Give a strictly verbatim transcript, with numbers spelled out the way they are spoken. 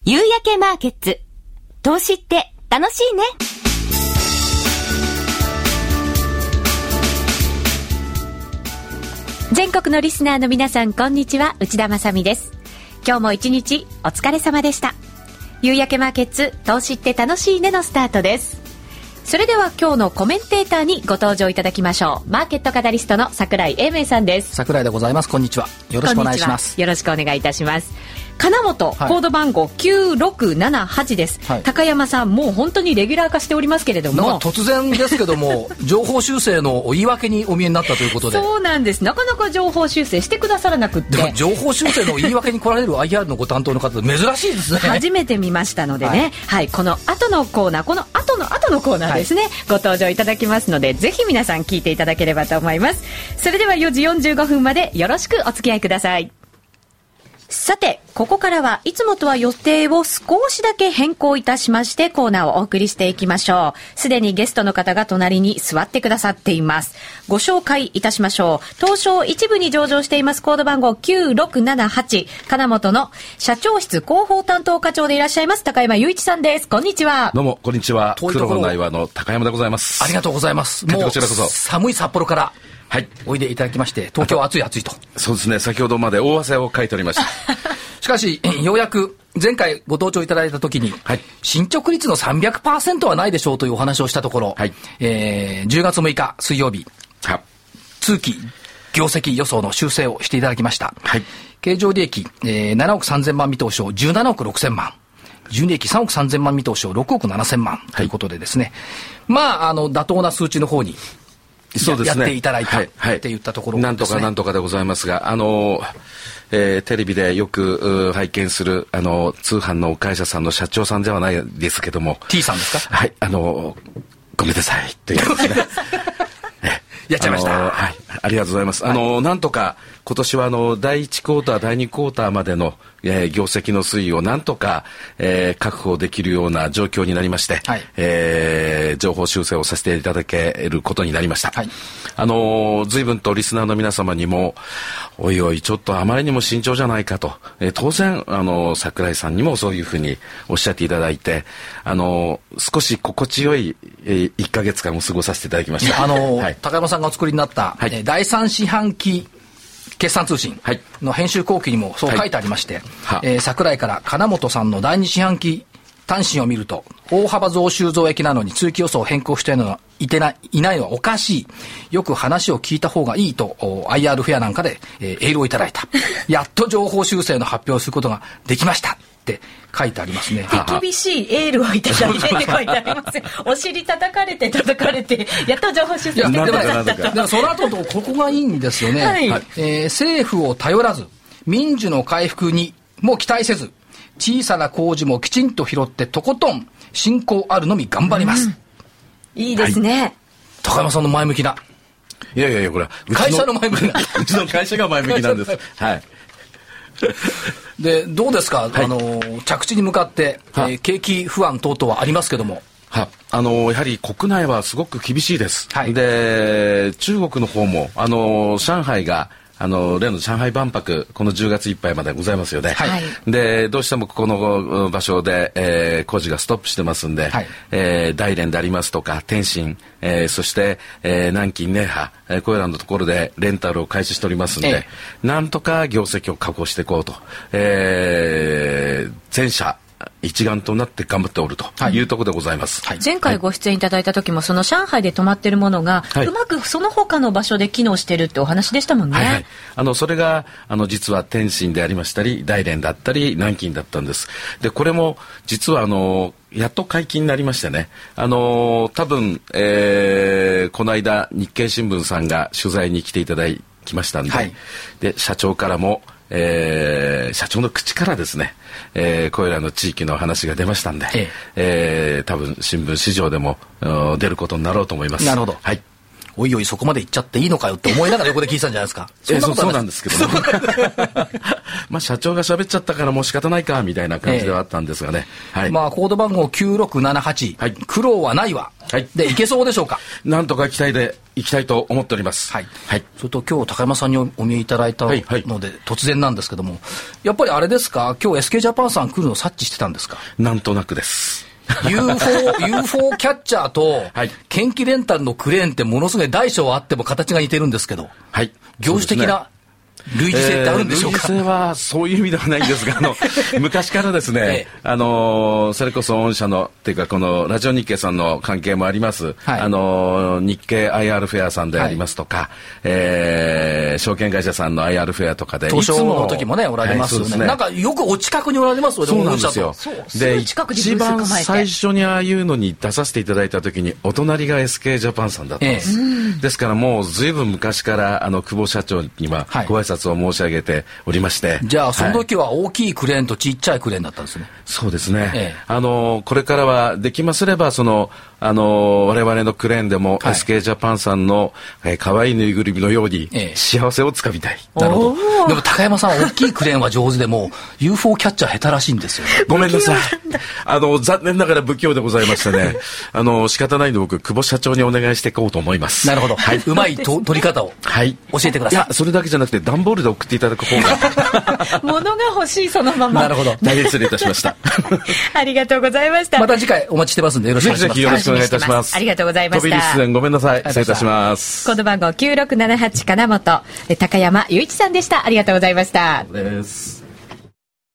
夕焼けマーケッツ。投資って楽しいね。全国のリスナーの皆さん、こんにちは。内田まさみです。今日も一日お疲れ様でした。夕焼けマーケッツ、投資って楽しいねのスタートです。それでは今日のコメンテーターにご登場いただきましょう。マーケットカタリストの櫻井英明さんです。 櫻井でございます。こんにちは。よろしくお願いします。 よろしくお願いいたします。金本、はい、コード番号きゅうろくななはちです、はい、高山さん、もう本当にレギュラー化しておりますけれども、 なんか突然ですけども情報修正の言い訳にお見えになったということで。 そうなんです。なかなか情報修正してくださらなくって。 でも情報修正の言い訳に来られる アイアール のご担当の方珍しいですね。 初めて見ましたのでね、はいはい、この後のコーナー、この後の後のコーナーですね、はい、ご登場いただきますので、ぜひ皆さん聞いていただければと思います。それではよじよんじゅうごふんまでよろしくお付き合いください。さて、ここからはいつもとは予定を少しだけ変更いたしましてコーナーをお送りしていきましょう。すでにゲストの方が隣に座ってくださっています。ご紹介いたしましょう。東証一部に上場していますコード番号きゅうろくななはち、金本の社長室広報担当課長でいらっしゃいます高山雄一さんです。こんにちは。 どうもこんにちは。黒の内輪の高山でございます。 ありがとうございます。もうこちらこそ寒い札幌からはい、おいでいただきまして、東京は暑い暑いと。 そうですね、先ほどまで大汗をかいておりましたしかしようやく前回ご登場いただいた時に、はい、進捗率の さんびゃくパーセント はないでしょうというお話をしたところ、はい、えー、じゅうがつむいか水曜日、はい、通期業績予想の修正をしていただきました、はい、経常利益、えー、ななおくさんぜんまん見通しをじゅうななおくろくせんまん、純利益さんおくさんぜんまん見通しをろくおくななせんまんということでですね、はい、まああの妥当な数値の方にそうですね、やっていただいた、はいはい、って言ったところですね。 なんとかなんとかでございますが、あの、えー、テレビでよく拝見するあの通販の会社さんの社長さんではないですけども、 T さんですか。 はい、あのごめんなさいっていうですねやっちゃいました。 あの、はい、ありがとうございます。あの、はい、なんとか今年はあのだいいちクォーターだいにクォーターまでの、えー、業績の推移をなんとか、えー、確保できるような状況になりまして、はい、えー、情報修正をさせていただけることになりました、はい、あの随分とリスナーの皆様にもおいおいちょっとあまりにも慎重じゃないかと、えー、当然あの櫻井さんにもそういうふうにおっしゃっていただいて、あの少し心地よい、えー、いっかげつかんを過ごさせていただきました。 あの、はい、高山さんがお作りになった、はい、えー、だいさん四半期決算通信の編集後期にもそう書いてありまして、はい、えー、櫻井から金本さんのだいに四半期単身を見ると大幅増収増益なのに通期予想を変更しているのはいてない、いないのはおかしい、よく話を聞いた方がいいと アイアール フェアなんかで、えー、エールをいただいたやっと情報修正の発表をすることができましたって書いてありますね。 手厳しいエールをいただいてって書いてありますお尻叩かれて叩かれてやっと情報修正してくださったと。 だからその後とここがいいんですよね、はい、えー、政府を頼らず民需の回復にも期待せず小さな工事もきちんと拾ってとことん進行あるのみ頑張ります、 うん、いいですね、はい、 高山さんの前向きな。 いやいやいや、これは会社の前向きなうちの会社が前向きなんですはいでどうですか、はい、あの着地に向かって、えー、景気不安等々はありますけども、 はあのやはり国内はすごく厳しいです、はい、で中国の方もあの上海があの例の上海万博このじゅうがついっぱいまでございますよね、はい、でどうしてもここの場所で、えー、工事がストップしてますんで、はい、えー、大連でありますとか天津、えー、そして、えー、南京寧波、えー、これらのところでレンタルを開始しておりますんで、ええ、なんとか業績を確保していこうと、えー、全社一丸となって頑張っておるというところでございます、 はい、前回ご出演いただいた時もその上海で止まっているものが、はい、うまくその他の場所で機能しているってお話でしたもんね、はいはい、 あのそれがあの実は天津でありましたり大連だったり南京だったんです。でこれも実はあのやっと解禁になりましてね、あの多分、えー、この間日経新聞さんが取材に来ていただきましたんで、はい、で社長からもえー、社長の口からですね、えー、これらの地域の話が出ましたんで、えええー、多分新聞市場でも出ることになろうと思います。 なるほど、 はい、 おいおいそこまで行っちゃっていいのかよって思いながら横で聞いてたんじゃないですか。 そんなことはない、えー、そうそうなんですけど、ね、まあ社長が喋っちゃったからもう仕方ないかみたいな感じではあったんですがね、 えーはい、まあコード番号きゅうろくななはち、はい、苦労はないわ、はい、でいけそうでしょうか。 なんとか期待でいきたいと思っております。 はい。はい。それと今日高山さんにお見えいただいたので、はいはい、突然なんですけども、やっぱりあれですか、今日 エスケー ジャパンさん来るの察知してたんですか。 なんとなくです。 ユーフォー、ユーフォー キャッチャーと、はい、研機レンタルのクレーンってものすごい大小あっても形が似てるんですけど、はい。業種的な類似性ってあるんでしょうか。 えー、類似性はそういう意味ではないんですが、あの昔からですね、ええ、あのそれこそ御社のっていうかこのラジオ日経さんの関係もあります、はい、あの日経 アイアール フェアさんでありますとか、はい、えー、証券会社さんの アイアール フェアとかで東証の時もねおられますよね、はい、ね、なんかよくお近くにおられますよね。 そうなんですよ。で一番最初にああいうのに出させていただいた時にお隣が エスケー ジャパンさんだったんです、ええ、ですからもうずいぶん昔からあの久保社長にはご挨拶を申し上げておりまして、はい、 じゃあその時は大きいクレーンとちっちゃいクレーンだったんですね。 そうですね、ええ、あのこれからはできますればそのあの我々のクレーンでも エスケー ジャパンさんの、えー、可愛いぬいぐるみのように幸せをつかみたい、 ええ、なるほど。でも高山さんは大きいクレーンは上手でも ユーフォー キャッチャー下手らしいんですよ、ね、 ごめんなさいあの残念ながら不器用でございましてねあの仕方ないので僕久保社長にお願いしていこうと思います。 なるほど、はい、うまいと取り方を教えてください。いやそれだけじゃなくて段ボールで送っていただく方が物が欲しいそのまま。 なるほど、 大変失礼いたしましたありがとうございました。 また次回お待ちしてますんでよろしくお願いします。 ぜひぜひよろしくお願いいたします。 ありがとうございました。 飛び入り出演ごめんなさい、失礼いたします。 コード番号きゅうろくななはち金本高山雄一さんでした。ありがとうございました。 です。